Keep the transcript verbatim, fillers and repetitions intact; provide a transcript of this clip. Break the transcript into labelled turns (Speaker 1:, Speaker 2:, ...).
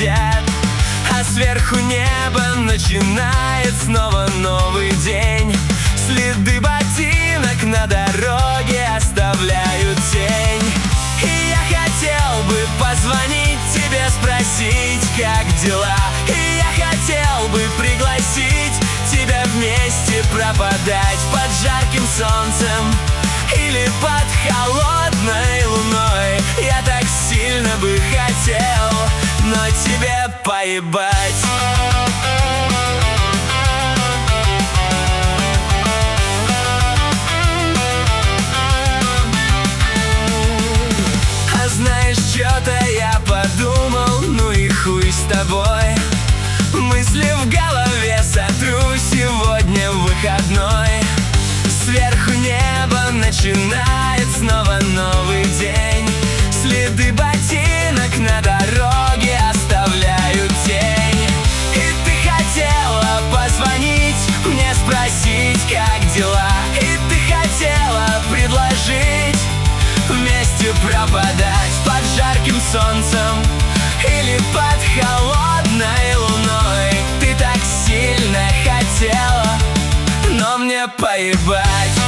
Speaker 1: глядят, а сверху небо начинает снова новый день. Следы ботинок на дороге оставляют тень. И я хотел бы позвонить тебе, спросить, как дела. И я хотел бы пригласить тебя вместе пропадать под жарким солнцем или под холодной луной. Я так сильно бы хотел, но тебе поебать. А знаешь, что-то я подумал, ну и хуй с тобой. Мысли в голове сотру, сегодня выходной. Сверху небо начинает снова новый день. Следы ботинок на дороге оставляют тень. И ты хотела позвонить мне, спросить, как дела. И ты хотела предложить вместе пропадать под жарким солнцем или под холодной луной. Ты так сильно хотела, но мне поебать.